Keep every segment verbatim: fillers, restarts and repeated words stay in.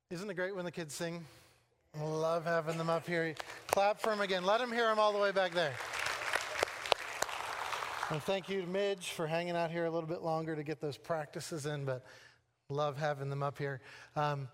Isn't it great when the kids sing? I love having them up here. Clap for them again. Let them hear them all the way back there. And thank you to Midge for hanging out here a little bit longer to get those practices in, but love having them up here. Um,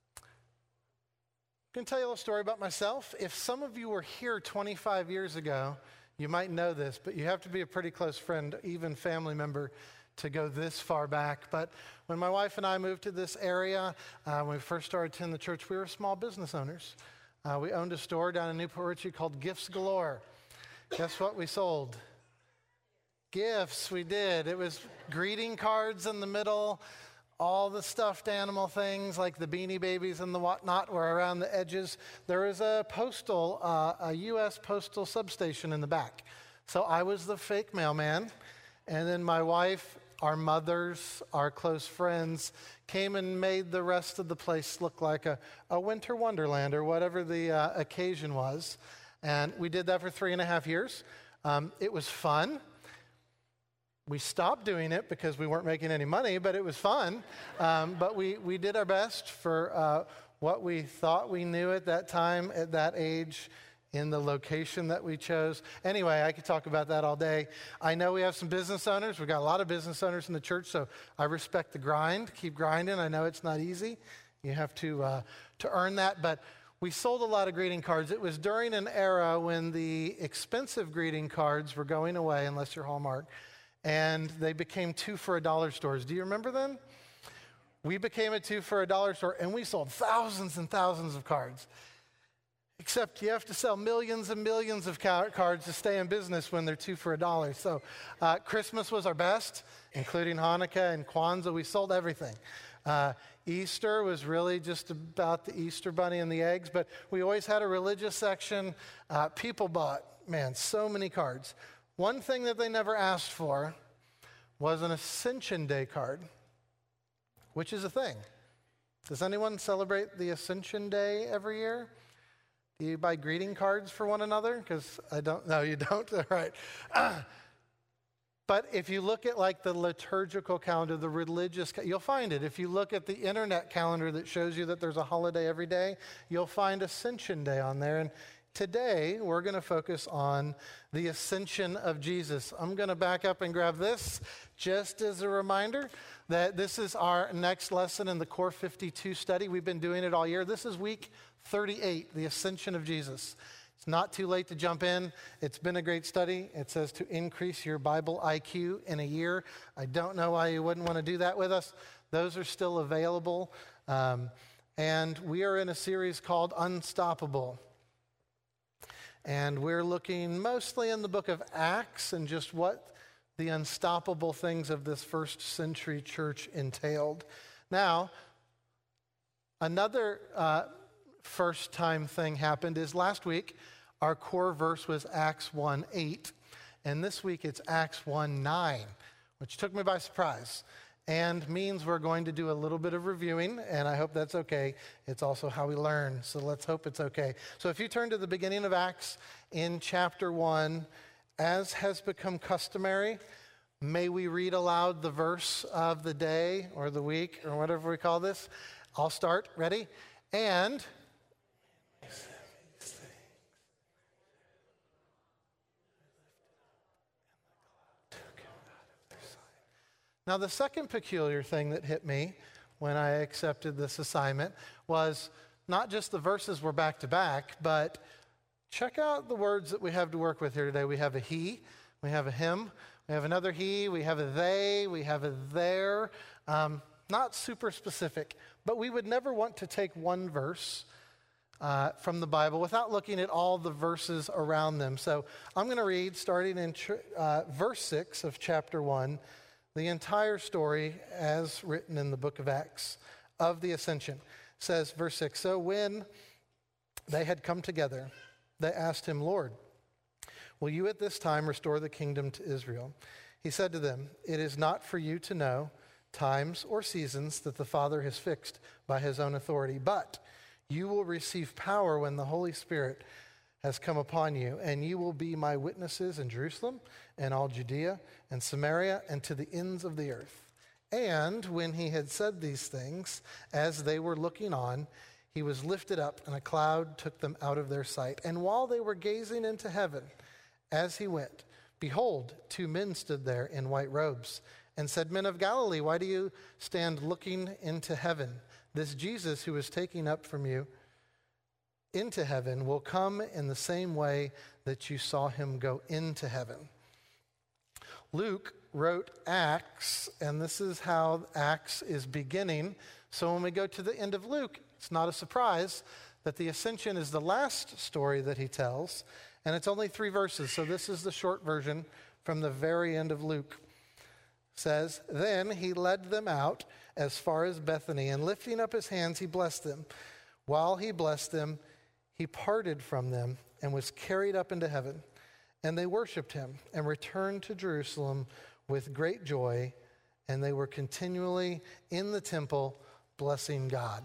I'm going to tell you a little story about myself. If some of you were here twenty-five years ago, you might know this, but you have to be a pretty close friend, even family member, to go this far back. But when my wife and I moved to this area, uh, when we first started attending the church, we were small business owners. Uh, we owned a store down in Newport Richey called Gifts Galore. Guess what we sold? Gifts, we did. It was greeting cards in the middle. All the stuffed animal things like the Beanie Babies and the whatnot were around the edges. There was a postal, uh, a U S postal substation in the back. So I was the fake mailman. And then my wife, our mothers, our close friends came and made the rest of the place look like a, a winter wonderland or whatever the uh, occasion was. And we did that for three and a half years. Um, it was fun. We stopped doing it because we weren't making any money, but it was fun. Um, but we, we did our best for uh, what we thought we knew at that time, at that age, in the location that we chose. Anyway, I could talk about that all day. I know we have some business owners. We've got a lot of business owners in the church, so I respect the grind. Keep grinding. I know it's not easy. You have to uh, to earn that, but we sold a lot of greeting cards. It was during an era when the expensive greeting cards were going away, unless you're Hallmark, and they became two for a dollar stores. Do you remember them? We became a two for a dollar store, and we sold thousands and thousands of cards. Except you have to sell millions and millions of ca- cards to stay in business when they're two for a dollar. So uh, Christmas was our best, including Hanukkah and Kwanzaa. We sold everything. Uh, Easter was really just about the Easter bunny and the eggs, but we always had a religious section. Uh, people bought, man, so many cards. One thing that they never asked for was an Ascension Day card, which is a thing. Does anyone celebrate the Ascension Day every year? Do you buy greeting cards for one another? Because I don't. No, you don't? All right. Uh, but if you look at like the liturgical calendar, the religious, you'll find it. If you look at the internet calendar that shows you that there's a holiday every day, you'll find Ascension Day on there. And today, we're going to focus on the ascension of Jesus. I'm going to back up and grab this just as a reminder that this is our next lesson in the Core fifty-two study. We've been doing it all year. This is week thirty-eight, the ascension of Jesus. It's not too late to jump in. It's been a great study. It says to increase your Bible I Q in a year. I don't know why you wouldn't want to do that with us. Those are still available. Um, and we are in a series called Unstoppable. And we're looking mostly in the book of Acts and just what the unstoppable things of this first century church entailed. Now, another uh, first time thing happened is last week our core verse was Acts one eight, and this week it's Acts one nine, which took me by surprise. And means we're going to do a little bit of reviewing, and I hope that's okay. It's also how we learn, so let's hope it's okay. So if you turn to the beginning of Acts in chapter one, as has become customary, may we read aloud the verse of the day or the week or whatever we call this. I'll start. Ready? And now, the second peculiar thing that hit me when I accepted this assignment was not just the verses were back to back, but check out the words that we have to work with here today. We have a he, we have a him, we have another he, we have a they, we have a there. Um, not super specific, but we would never want to take one verse uh, from the Bible without looking at all the verses around them. So I'm going to read, starting in tr- uh, verse six of chapter one, the entire story as written in the book of Acts of the ascension. It says, verse six, so when they had come together, they asked him, Lord, will you at this time restore the kingdom to Israel? He said to them, it is not for you to know times or seasons that the Father has fixed by his own authority, but you will receive power when the Holy Spirit has come upon you, and you will be my witnesses in Jerusalem and all Judea and Samaria and to the ends of the earth. And when he had said these things, as they were looking on, he was lifted up, and a cloud took them out of their sight. And while they were gazing into heaven, as he went, behold, two men stood there in white robes, and said, Men of Galilee, why do you stand looking into heaven? This Jesus who is taken up from you into heaven will come in the same way that you saw him go into heaven. Luke wrote Acts, and this is how Acts is beginning. So when we go to the end of Luke, it's not a surprise that the ascension is the last story that he tells, and it's only three verses. So this is the short version from the very end of Luke. It says, Then he led them out as far as Bethany, and lifting up his hands, he blessed them. While he blessed them, he parted from them and was carried up into heaven. And they worshiped him and returned to Jerusalem with great joy, and they were continually in the temple blessing God.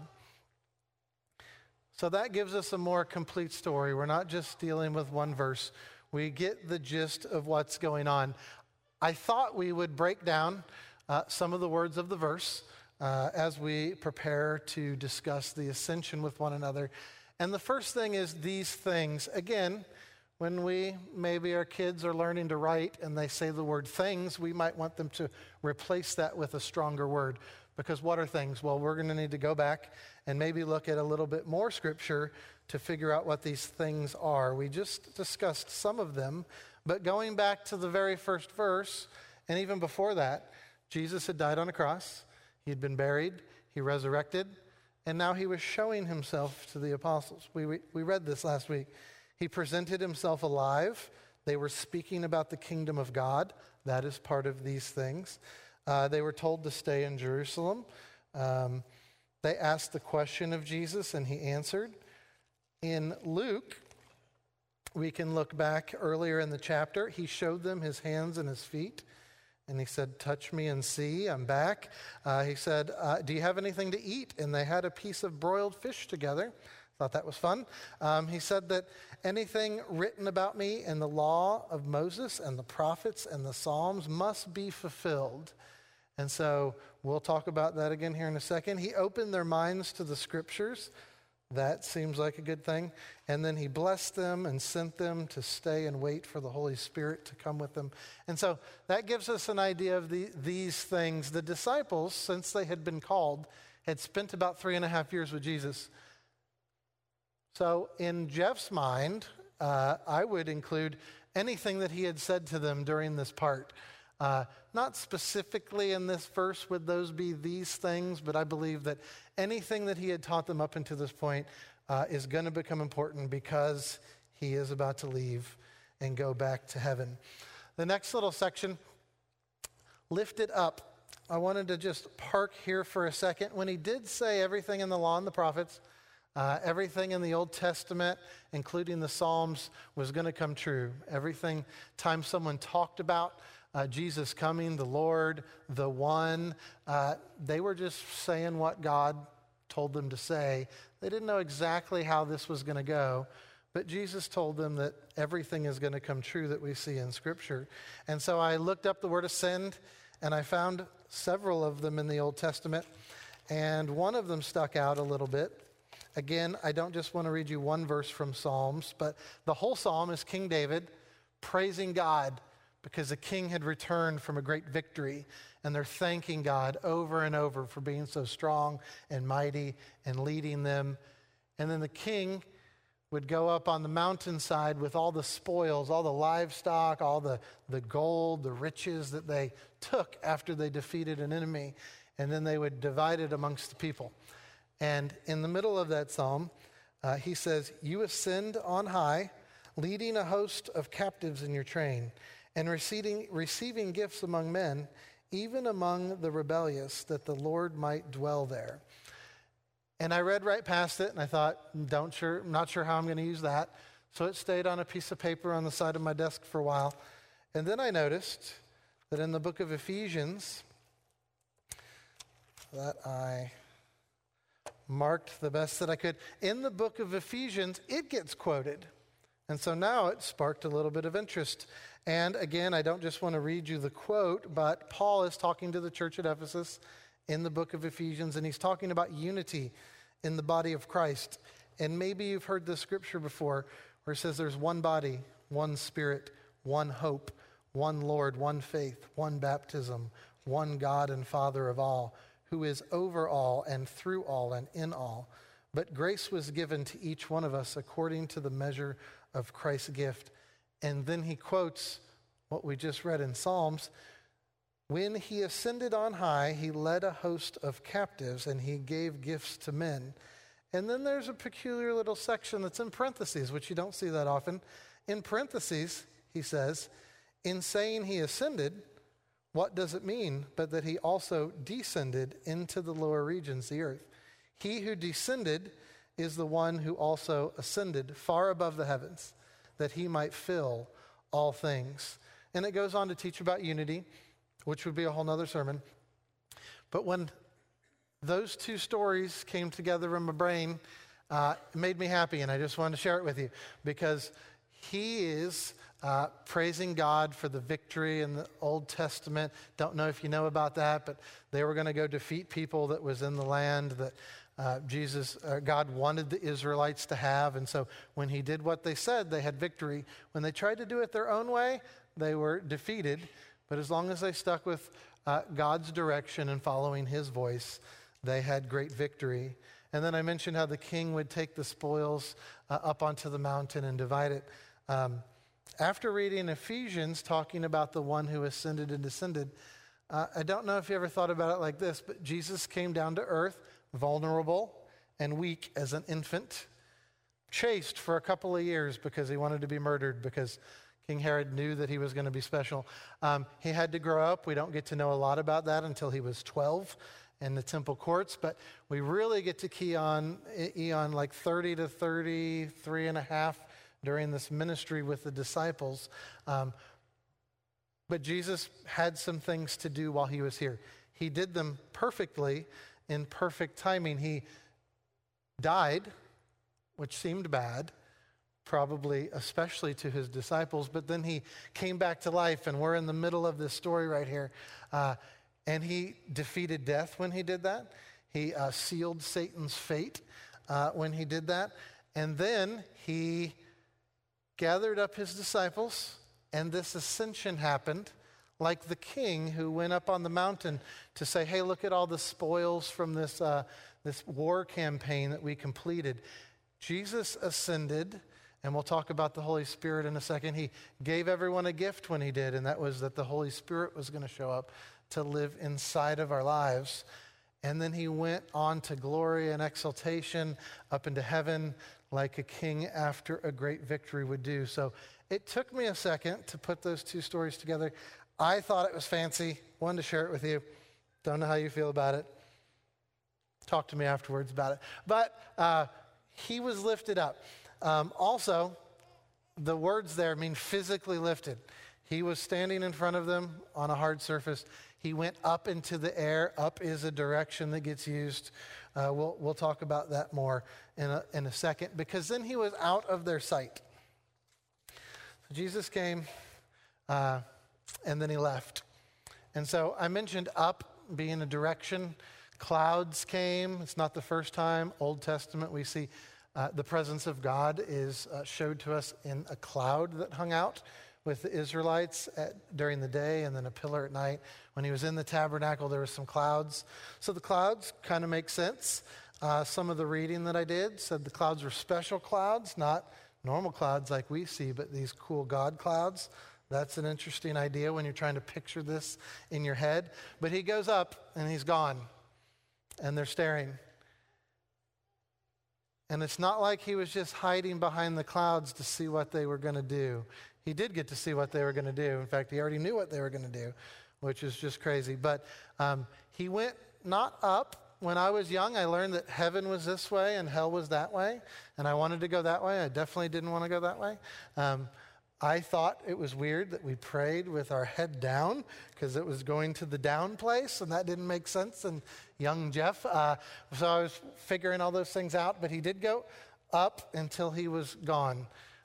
So that gives us a more complete story. We're not just dealing with one verse. We get the gist of what's going on. I thought we would break down uh, some of the words of the verse uh, as we prepare to discuss the ascension with one another. And the first thing is these things. Again, when we, maybe our kids are learning to write and they say the word things, we might want them to replace that with a stronger word. Because what are things? Well, we're going to need to go back and maybe look at a little bit more scripture to figure out what these things are. We just discussed some of them, but going back to the very first verse, and even before that, Jesus had died on a cross, he had been buried, he resurrected, and now he was showing himself to the apostles. We, we, we read this last week. He presented himself alive. They were speaking about the kingdom of God. That is part of these things. Uh, they were told to stay in Jerusalem. Um, they asked the question of Jesus, and he answered. In Luke, we can look back earlier in the chapter. He showed them his hands and his feet, and he said, touch me and see, I'm back. Uh, he said, uh, do you have anything to eat? And they had a piece of broiled fish together. Thought that was fun. Um, he said that anything written about me in the law of Moses and the prophets and the Psalms must be fulfilled. And so we'll talk about that again here in a second. He opened their minds to the scriptures. That seems like a good thing. And then he blessed them and sent them to stay and wait for the Holy Spirit to come with them. And so that gives us an idea of the, these things. The disciples, since they had been called, had spent about three and a half years with Jesus. So in Jeff's mind, uh, I would include anything that he had said to them during this part. Uh, not specifically in this verse would those be these things, but I believe that anything that he had taught them up until this point uh, is going to become important because he is about to leave and go back to heaven. The next little section, lifted up. I wanted to just park here for a second. When he did say everything in the law and the prophets, Uh, everything in the Old Testament, including the Psalms, was going to come true. Everything, time someone talked about uh, Jesus coming, the Lord, the One, uh, they were just saying what God told them to say. They didn't know exactly how this was going to go, but Jesus told them that everything is going to come true that we see in Scripture. And so I looked up the word ascend, and I found several of them in the Old Testament, and one of them stuck out a little bit. Again, I don't just want to read you one verse from Psalms, but the whole psalm is King David praising God because the king had returned from a great victory, and they're thanking God over and over for being so strong and mighty and leading them. And then the king would go up on the mountainside with all the spoils, all the livestock, all the, the gold, the riches that they took after they defeated an enemy, and then they would divide it amongst the people. And in the middle of that psalm, uh, he says, you ascend on high, leading a host of captives in your train, and receiving, receiving gifts among men, even among the rebellious, that the Lord might dwell there. And I read right past it, and I thought, don't sure, I'm not sure how I'm going to use that. So it stayed on a piece of paper on the side of my desk for a while. And then I noticed that in the book of Ephesians, that I marked the best that I could. In the book of Ephesians, it gets quoted. And so now it sparked a little bit of interest. And again, I don't just want to read you the quote, but Paul is talking to the church at Ephesus in the book of Ephesians, and he's talking about unity in the body of Christ. And maybe you've heard this scripture before where it says there's one body, one spirit, one hope, one Lord, one faith, one baptism, one God and Father of all, who is over all and through all and in all. But grace was given to each one of us according to the measure of Christ's gift. And then he quotes what we just read in Psalms. When he ascended on high, he led a host of captives and he gave gifts to men. And then there's a peculiar little section that's in parentheses, which you don't see that often. In parentheses, he says, in saying he ascended, what does it mean but that he also descended into the lower regions, the earth? He who descended is the one who also ascended far above the heavens, that he might fill all things. And it goes on to teach about unity, which would be a whole nother sermon. But when those two stories came together in my brain, uh, it made me happy, and I just wanted to share it with you, because he is uh, praising God for the victory in the Old Testament. Don't know if you know about that, but they were going to go defeat people that was in the land that uh, Jesus, uh, God wanted the Israelites to have. And so when he did what they said, they had victory. When they tried to do it their own way, they were defeated. But as long as they stuck with uh, God's direction and following his voice, they had great victory. And then I mentioned how the king would take the spoils uh, up onto the mountain and divide it. Um, after reading Ephesians, talking about the one who ascended and descended, uh, I don't know if you ever thought about it like this, but Jesus came down to earth, vulnerable and weak as an infant, chased for a couple of years because he wanted to be murdered, because King Herod knew that he was going to be special. Um, he had to grow up. We don't get to know a lot about that until he was twelve in the temple courts, but we really get to key on Eon like thirty to thirty-three and a half during this ministry with the disciples. Um, but Jesus had some things to do while he was here. He did them perfectly in perfect timing. He died, which seemed bad, probably especially to his disciples, but then he came back to life, and we're in the middle of this story right here. Uh, and he defeated death when he did that. He uh, sealed Satan's fate uh, when he did that. And then he gathered up his disciples, and this ascension happened, like the king who went up on the mountain to say, hey, look at all the spoils from this, uh, this war campaign that we completed. Jesus ascended. And we'll talk about the Holy Spirit in a second. He gave everyone a gift when he did, and that was that the Holy Spirit was going to show up to live inside of our lives. And then he went on to glory and exaltation up into heaven like a king after a great victory would do. So it took me a second to put those two stories together. I thought it was fancy. Wanted to share it with you. Don't know how you feel about it. Talk to me afterwards about it. But uh, he was lifted up. Um, also, the words there mean physically lifted. He was standing in front of them on a hard surface. He went up into the air. Up is a direction that gets used. Uh, we'll, we'll talk about that more in a, in a second, because then he was out of their sight. So Jesus came, uh, and then he left. And so I mentioned up being a direction. Clouds came. It's not the first time. Old Testament, we see Uh, the presence of God is uh, showed to us in a cloud that hung out with the Israelites at, during the day, and then a pillar at night. When he was in the tabernacle, there were some clouds. So the clouds kind of make sense. Uh, some of the reading that I did said the clouds were special clouds, not normal clouds like we see, but these cool God clouds. That's an interesting idea when you're trying to picture this in your head. But he goes up, and he's gone, and they're staring. And it's not like he was just hiding behind the clouds to see what they were going to do. He did get to see what they were going to do. In fact, he already knew what they were going to do, which is just crazy. But um, he went not up. When I was young, I learned that heaven was this way and hell was that way. And I wanted to go that way. I definitely didn't want to go that way. Um, I thought it was weird that we prayed with our head down because it was going to the down place, and that didn't make sense. And young Jeff, uh, so I was figuring all those things out, but he did go up until he was gone.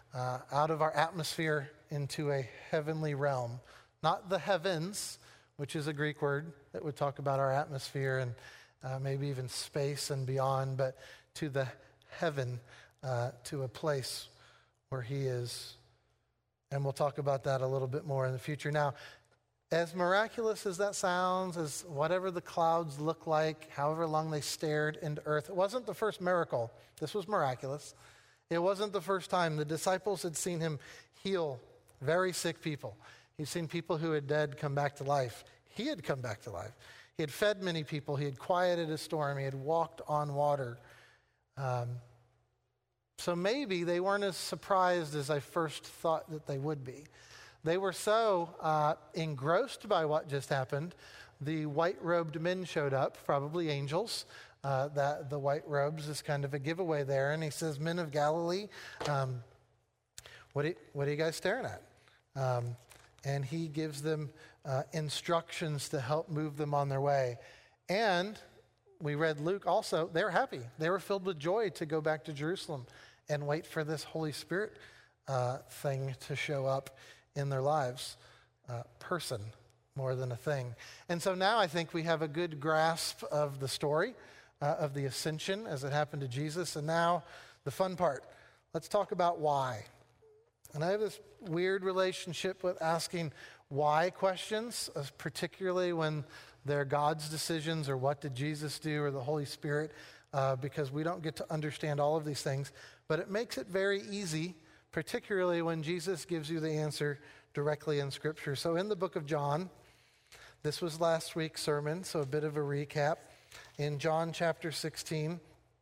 uh, out of our atmosphere into a heavenly realm. Not the heavens, which is a Greek word that would talk about our atmosphere and uh, maybe even space and beyond, but to the heaven, uh, to a place where he is. And we'll talk about that a little bit more in the future. Now, as miraculous as that sounds, as whatever the clouds look like, however long they stared into earth, it wasn't the first miracle. This was miraculous. It wasn't the first time. The disciples had seen him heal very sick people. He'd seen people who had dead come back to life. He had come back to life. He had fed many people. He had quieted a storm. He had walked on water. Um, so maybe they weren't as surprised as I first thought that they would be. They were so uh, engrossed by what just happened. The white-robed men showed up, probably angels. Uh, that the white robes is kind of a giveaway there. And he says, "Men of Galilee, um, what, are, what are you guys staring at?" Um, and he gives them uh, instructions to help move them on their way. And we read Luke also, they're happy. They were filled with joy to go back to Jerusalem and wait for this Holy Spirit uh, thing to show up in their lives. Uh, person more than a thing. And so now I think we have a good grasp of the story uh, of the ascension as it happened to Jesus. And now the fun part. Let's talk about why. And I have this weird relationship with asking why questions, uh, particularly when they're God's decisions or what did Jesus do or the Holy Spirit, uh, because we don't get to understand all of these things. But it makes it very easy, particularly when Jesus gives you the answer directly in Scripture. So in the book of John, this was last week's sermon, so a bit of a recap. In John chapter sixteen,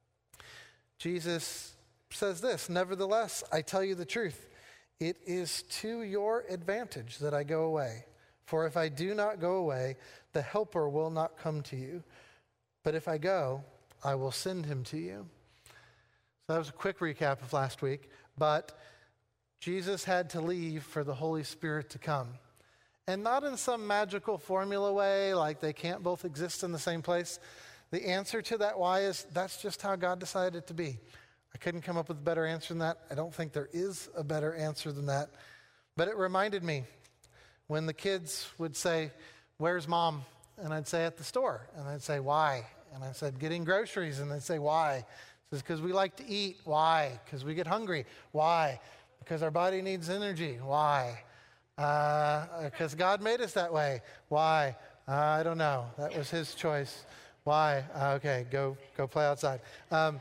Jesus says this, "Nevertheless, I tell you the truth. It is to your advantage that I go away. For if I do not go away, the Helper will not come to you. But if I go, I will send him to you." So that was a quick recap of last week. But Jesus had to leave for the Holy Spirit to come. And not in some magical formula way, like they can't both exist in the same place. The answer to that why is that's just how God decided it to be. I couldn't come up with a better answer than that. I don't think there is a better answer than that. But it reminded me when the kids would say, "Where's Mom?" And I'd say, "At the store." And I'd say, "Why?" And I said, "Getting groceries." And they'd say, "Why?" It says, "Because we like to eat." "Why?" "Because we get hungry." "Why?" "Because our body needs energy." "Why?" Because uh, God made us that way. "Why?" Uh, "I don't know. That was his choice." "Why?" Uh, "Okay, go go play outside." Um,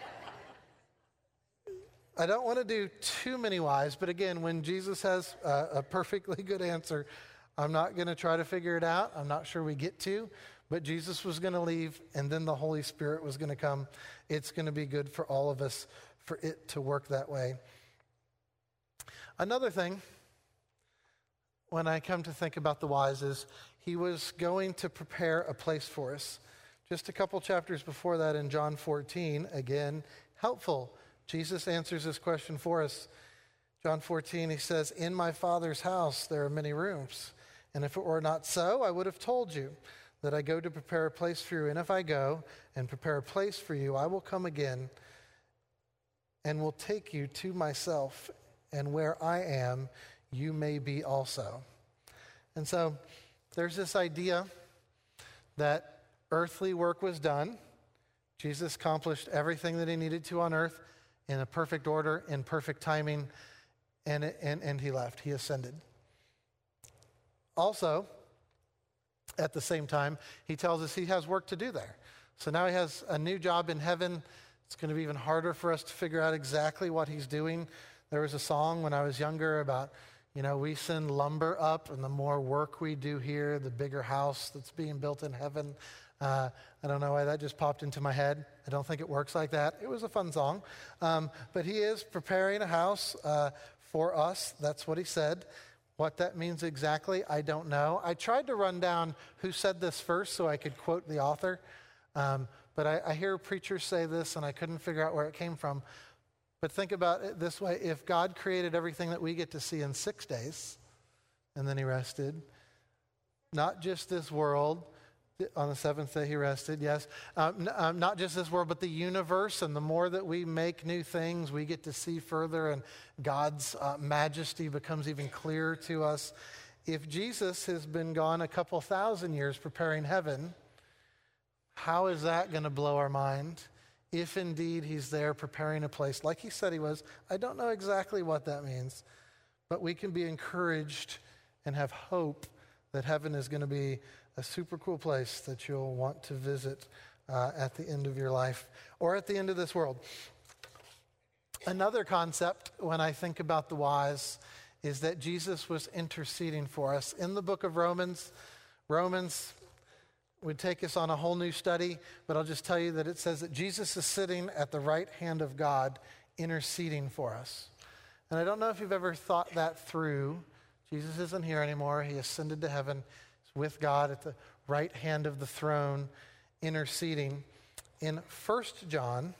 I don't want to do too many whys, but again, when Jesus has a, a perfectly good answer, I'm not going to try to figure it out. I'm not sure we get to, but Jesus was going to leave, and then the Holy Spirit was going to come. It's going to be good for all of us for it to work that way. Another thing, when I come to think about the whys, is he was going to prepare a place for us. Just a couple chapters before that in John fourteen, again, helpful. Jesus answers this question for us. John fourteen, he says, "In my Father's house there are many rooms. And if it were not so, I would have told you that I go to prepare a place for you. And if I go and prepare a place for you, I will come again and will take you to myself. And where I am, you may be also." And so there's this idea that earthly work was done. Jesus accomplished everything that he needed to on earth in a perfect order, in perfect timing, and, and, and he left. He ascended. Also, at the same time, he tells us he has work to do there. So now he has a new job in heaven. It's going to be even harder for us to figure out exactly what he's doing. There was a song when I was younger about, you know, we send lumber up, and the more work we do here, the bigger house that's being built in heaven. Uh, I don't know why that just popped into my head. I don't think it works like that. It was a fun song. Um, but he is preparing a house uh, for us. That's what he said. What that means exactly, I don't know. I tried to run down who said this first so I could quote the author. Um, but I, I hear preachers say this, and I couldn't figure out where it came from. But think about it this way. If God created everything that we get to see in six days, and then he rested, not just this world, On the seventh day he rested, yes. Um, n- um, not just this world, but the universe. And the more that we make new things, we get to see further, and God's uh, majesty becomes even clearer to us. If Jesus has been gone a couple thousand years preparing heaven, how is that going to blow our mind? If indeed he's there preparing a place like he said he was. I don't know exactly what that means, but we can be encouraged and have hope that heaven is going to be a super cool place that you'll want to visit uh, at the end of your life or at the end of this world. Another concept when I think about the whys is that Jesus was interceding for us. In the book of Romans, Romans would take us on a whole new study, but I'll just tell you that it says that Jesus is sitting at the right hand of God interceding for us. And I don't know if you've ever thought that through. Jesus isn't here anymore. He ascended to heaven. He's with God at the right hand of the throne interceding. In First John,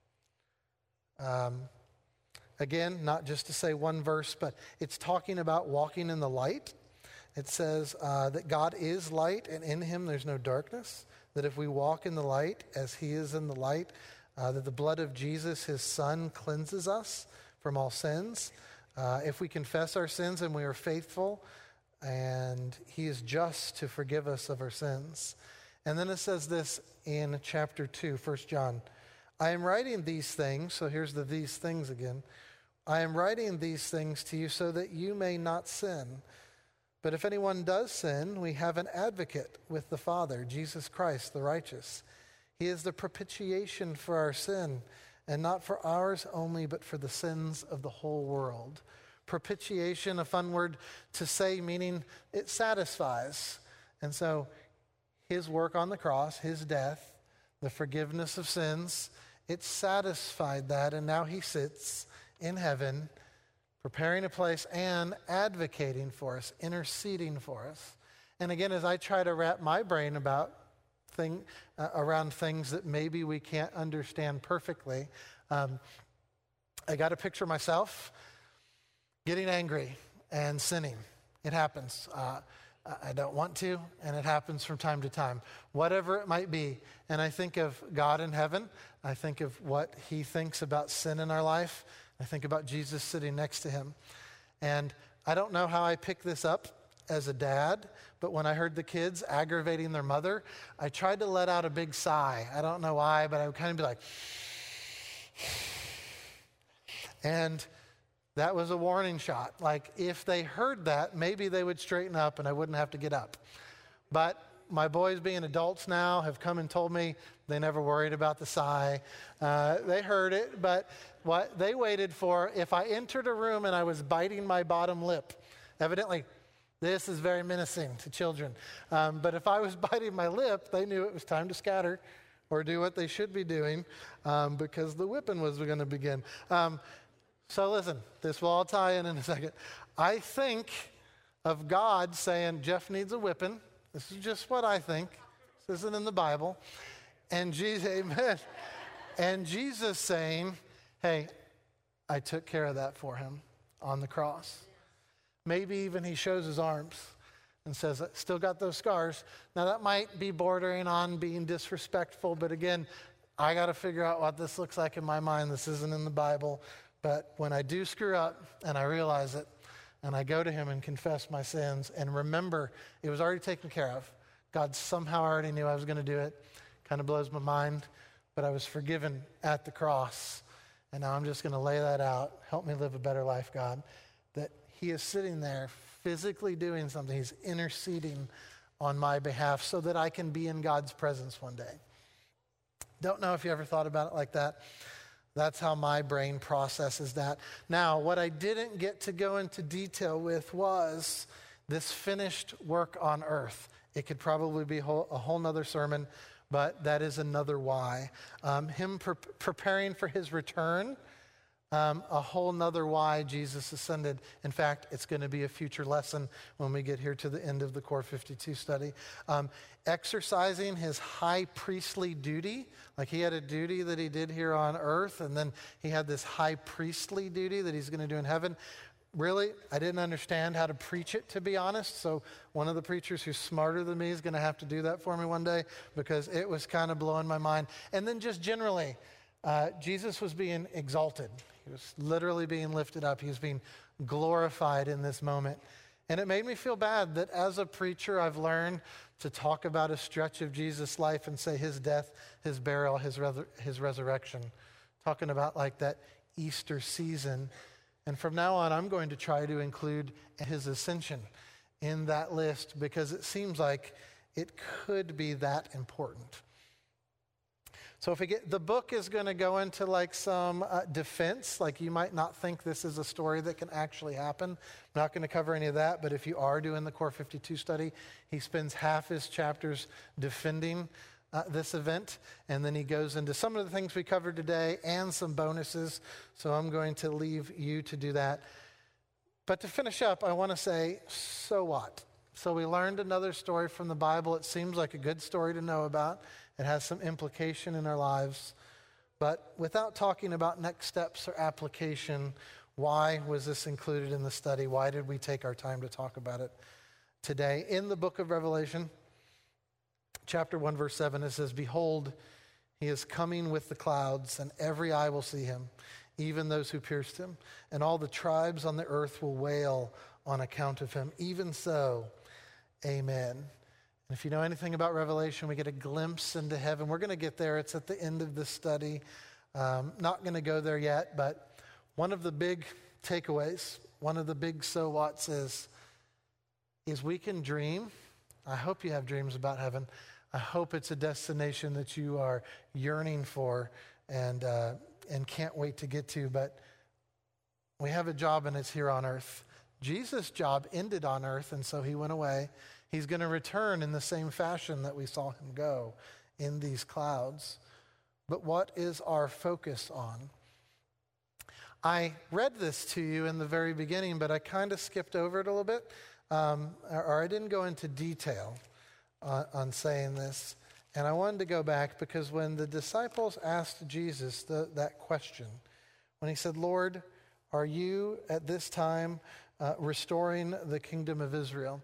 um, again, not just to say one verse, but it's talking about walking in the light. It says uh, that God is light, and in him there's no darkness, that if we walk in the light as he is in the light, uh, that the blood of Jesus, his son, cleanses us from all sins. Uh, if we confess our sins, and we are faithful, and he is just to forgive us of our sins. And then it says this in chapter two, First John. I am writing these things, so here's the these things again. I am writing these things to you so that you may not sin. But if anyone does sin, we have an advocate with the Father, Jesus Christ, the righteous. He is the propitiation for our sin, and not for ours only, but for the sins of the whole world. Propitiation, a fun word to say, meaning it satisfies. And so his work on the cross, his death, the forgiveness of sins, it satisfied that, and now he sits in heaven preparing a place and advocating for us, interceding for us. And again, as I try to wrap my brain about thing uh, around things that maybe we can't understand perfectly, um, I got to picture myself getting angry and sinning. It happens. Uh, I don't want to, and it happens from time to time, whatever it might be. And I think of God in heaven. I think of what he thinks about sin in our life. I think about Jesus sitting next to him. And I don't know how I picked this up as a dad, but when I heard the kids aggravating their mother, I tried to let out a big sigh. I don't know why, but I would kind of be like, and that was a warning shot. Like, if they heard that, maybe they would straighten up and I wouldn't have to get up. But my boys, being adults now, have come and told me they never worried about the sigh. Uh, they heard it, but what they waited for, if I entered a room and I was biting my bottom lip, evidently this is very menacing to children. Um, but if I was biting my lip, they knew it was time to scatter or do what they should be doing um, because the whipping was going to begin. Um, so listen, this will all tie in in a second. I think of God saying, Jeff needs a whipping. This is just what I think. This isn't in the Bible. And Jesus, amen. And Jesus saying, hey, I took care of that for him on the cross. Maybe even he shows his arms and says, still got those scars. Now that might be bordering on being disrespectful, but again, I got to figure out what this looks like in my mind. This isn't in the Bible. But when I do screw up and I realize it, and I go to him and confess my sins and remember it was already taken care of. God somehow already knew I was going to do it. Kind of blows my mind, but I was forgiven at the cross. And now I'm just going to lay that out. Help me live a better life, God. That he is sitting there physically doing something. He's interceding on my behalf so that I can be in God's presence one day. Don't know if you ever thought about it like that. That's how my brain processes that. Now, what I didn't get to go into detail with was this finished work on earth. It could probably be a whole, a whole nother sermon, but that is another why. Um, him pre- preparing for his return, um, a whole nother why Jesus ascended. In fact, it's going to be a future lesson when we get here to the end of the Core fifty-two study. Um, exercising his high priestly duty, like he had a duty that he did here on earth, and then he had this high priestly duty that he's going to do in heaven. really, I didn't understand how to preach it, to be honest. So one of the preachers who's smarter than me is going to have to do that for me one day, because it was kind of blowing my mind. And then just generally, uh, Jesus was being exalted. He was literally being lifted up. He was being glorified in this moment. And it made me feel bad that as a preacher, I've learned to talk about a stretch of Jesus' life and say his death, his burial, his, res- his resurrection. Talking about like that Easter season. And from now on, I'm going to try to include his ascension in that list, because it seems like it could be that important. So if we get, the book is going to go into like some uh, defense, like you might not think this is a story that can actually happen. I'm not going to cover any of that, but if you are doing the Core fifty-two study, he spends half his chapters defending uh, this event, and then he goes into some of the things we covered today and some bonuses, so I'm going to leave you to do that. But to finish up, I want to say, so what? So we learned another story from the Bible. It seems like a good story to know about. It has some implication in our lives. But without talking about next steps or application, why was this included in the study? Why did we take our time to talk about it today? In the book of Revelation, chapter one, verse seven, it says, "Behold, he is coming with the clouds, and every eye will see him, even those who pierced him. And all the tribes on the earth will wail on account of him. Even so, amen." And if you know anything about Revelation, we get a glimpse into heaven. We're going to get there. It's at the end of this study. Um, not going to go there yet, but one of the big takeaways, one of the big so whats is, is we can dream. I hope you have dreams about heaven. I hope it's a destination that you are yearning for and uh, and can't wait to get to. But we have a job, and it's here on earth. Jesus' job ended on earth, and so he went away. He's going to return in the same fashion that we saw him go, in these clouds. But what is our focus on? I read this to you in the very beginning, but I kind of skipped over it a little bit, um, or, or I didn't go into detail uh, on saying this. And I wanted to go back, because when the disciples asked Jesus the, that question, when he said, "Lord, are you at this time uh, restoring the kingdom of Israel?"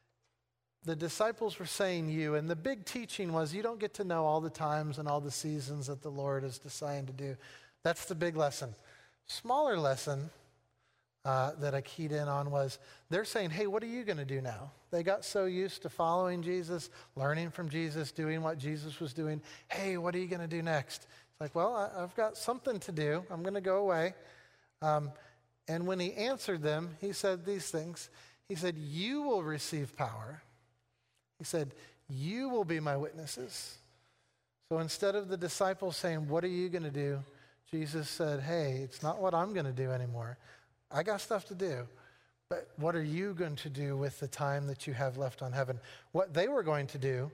The disciples were saying you, and the big teaching was you don't get to know all the times and all the seasons that the Lord has decided to do. That's the big lesson. Smaller lesson uh, that I keyed in on was they're saying, hey, what are you going to do now? They got so used to following Jesus, learning from Jesus, doing what Jesus was doing. Hey, what are you going to do next? It's like, well, I, I've got something to do. I'm going to go away. Um, and when he answered them, he said these things. He said, you will receive power. He said, you will be my witnesses. So instead of the disciples saying, what are you going to do? Jesus said, hey, it's not what I'm going to do anymore. I got stuff to do. But what are you going to do with the time that you have left on heaven? What they were going to do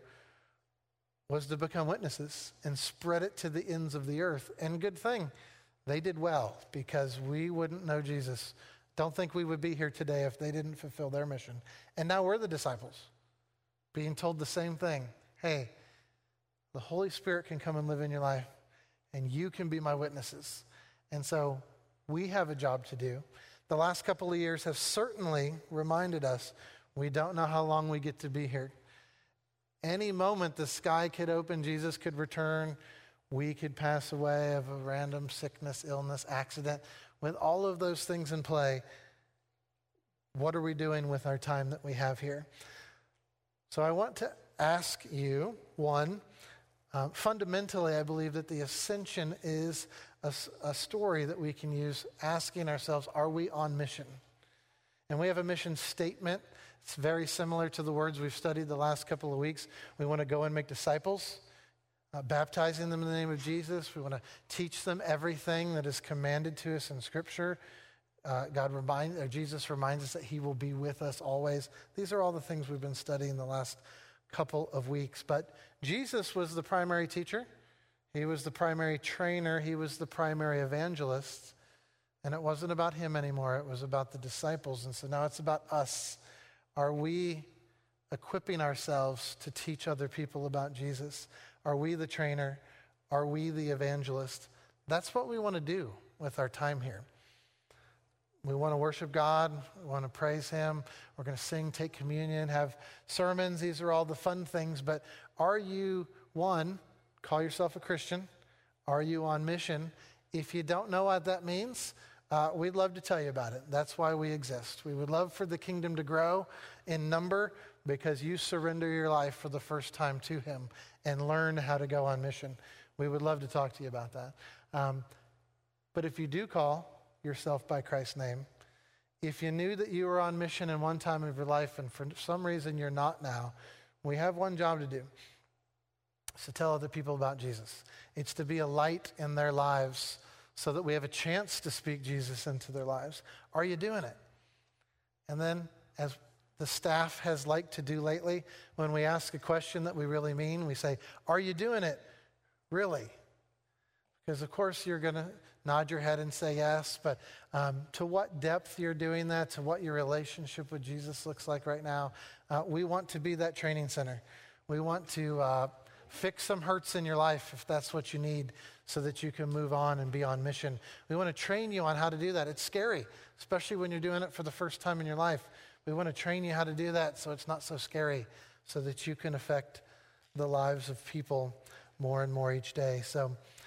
was to become witnesses and spread it to the ends of the earth. And good thing, they did well, because we wouldn't know Jesus. Don't think we would be here today if they didn't fulfill their mission. And now we're the disciples, being told the same thing. Hey, the Holy Spirit can come and live in your life, and you can be my witnesses. And so we have a job to do. The last couple of years have certainly reminded us we don't know how long we get to be here. Any moment the sky could open, Jesus could return, we could pass away of a random sickness, illness, accident. With all of those things in play, what are we doing with our time that we have here? So I want to ask you, one, uh, fundamentally, I believe that the ascension is a, a story that we can use asking ourselves, are we on mission? And we have a mission statement. It's very similar to the words we've studied the last couple of weeks. We want to go and make disciples, uh, baptizing them in the name of Jesus. We want to teach them everything that is commanded to us in Scripture. Uh, God remind, or Jesus reminds us that he will be with us always. These are all the things we've been studying the last couple of weeks. But Jesus was the primary teacher. He was the primary trainer. He was the primary evangelist. And it wasn't about him anymore. It was about the disciples. And so now it's about us. Are we equipping ourselves to teach other people about Jesus? Are we the trainer? Are we the evangelist? That's what we want to do with our time here. We want to worship God. We want to praise him. We're going to sing, take communion, have sermons. These are all the fun things. But are you, one, call yourself a Christian? Are you on mission? If you don't know what that means, uh, we'd love to tell you about it. That's why we exist. We would love for the kingdom to grow in number because you surrender your life for the first time to him and learn how to go on mission. We would love to talk to you about that. Um, but if you do call yourself by Christ's name, if you knew that you were on mission in one time of your life and for some reason you're not now, we have one job to do. It's to tell other people about Jesus. It's to be a light in their lives so that we have a chance to speak Jesus into their lives. Are you doing it? And then, as the staff has liked to do lately, when we ask a question that we really mean, we say, are you doing it? Really? Because of course you're going to nod your head and say yes, but um, to what depth you're doing that, to what your relationship with Jesus looks like right now, uh, we want to be that training center. We want to uh, fix some hurts in your life if that's what you need so that you can move on and be on mission. We want to train you on how to do that. It's scary, especially when you're doing it for the first time in your life. We want to train you how to do that so it's not so scary, so that you can affect the lives of people more and more each day. So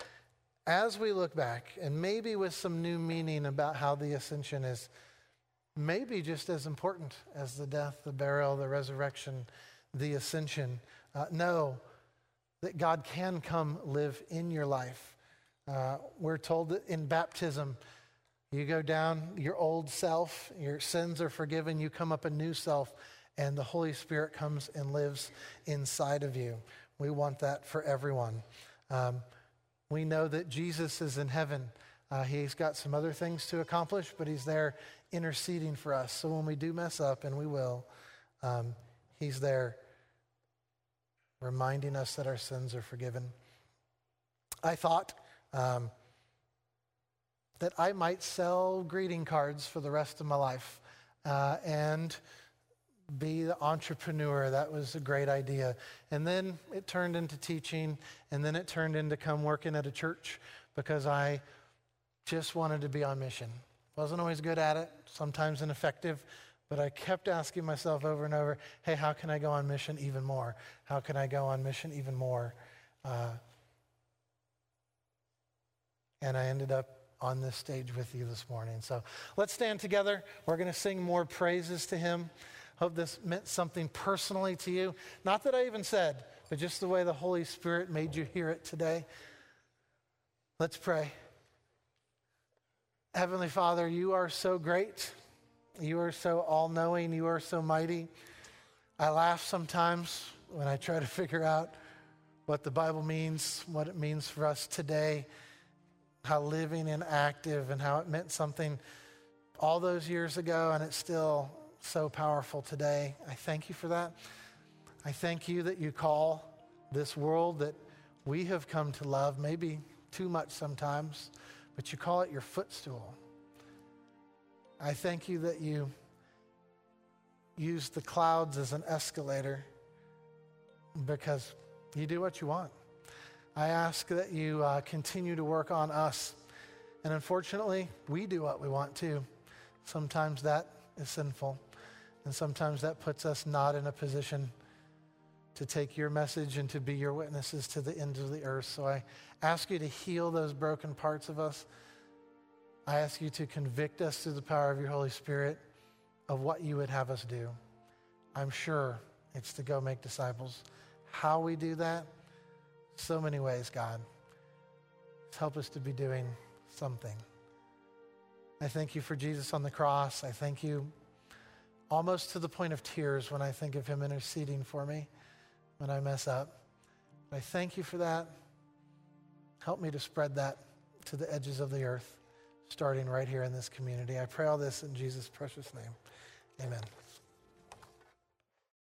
as we look back, and maybe with some new meaning about how the ascension is maybe just as important as the death, the burial, the resurrection, the ascension, uh, know that God can come live in your life. Uh, we're told that in baptism, you go down your old self, your sins are forgiven, you come up a new self, and the Holy Spirit comes and lives inside of you. We want that for everyone. Um, we know that Jesus is in heaven. Uh, he's got some other things to accomplish, but he's there interceding for us. So when we do mess up, and we will, um, he's there reminding us that our sins are forgiven. I thought um, that I might sell greeting cards for the rest of my life uh, and be the entrepreneur. That was a great idea. And then it turned into teaching, and then it turned into come working at a church because I just wanted to be on mission. Wasn't always good at it, sometimes ineffective, but I kept asking myself over and over, hey, how can I go on mission even more? How can I go on mission even more? Uh, and I ended up on this stage with you this morning. So let's stand together. We're going to sing more praises to him. Hope this meant something personally to you. Not that I even said, but just the way the Holy Spirit made you hear it today. Let's pray. Heavenly Father, you are so great. You are so all-knowing. You are so mighty. I laugh sometimes when I try to figure out what the Bible means, what it means for us today, how living and active and how it meant something all those years ago, and it's still so powerful today. I thank you for that. I thank you that you call this world that we have come to love, maybe too much sometimes, but you call it your footstool. I thank you that you use the clouds as an escalator because you do what you want. I ask that you uh, continue to work on us. And unfortunately, we do what we want too. Sometimes that is sinful. And sometimes that puts us not in a position to take your message and to be your witnesses to the ends of the earth. So I ask you to heal those broken parts of us. I ask you to convict us through the power of your Holy Spirit of what you would have us do. I'm sure it's to go make disciples. How we do that? So many ways, God. Just help us to be doing something. I thank you for Jesus on the cross. I thank you almost to the point of tears when I think of him interceding for me when I mess up. I thank you for that. Help me to spread that to the edges of the earth, starting right here in this community. I pray all this in Jesus' precious name. Amen.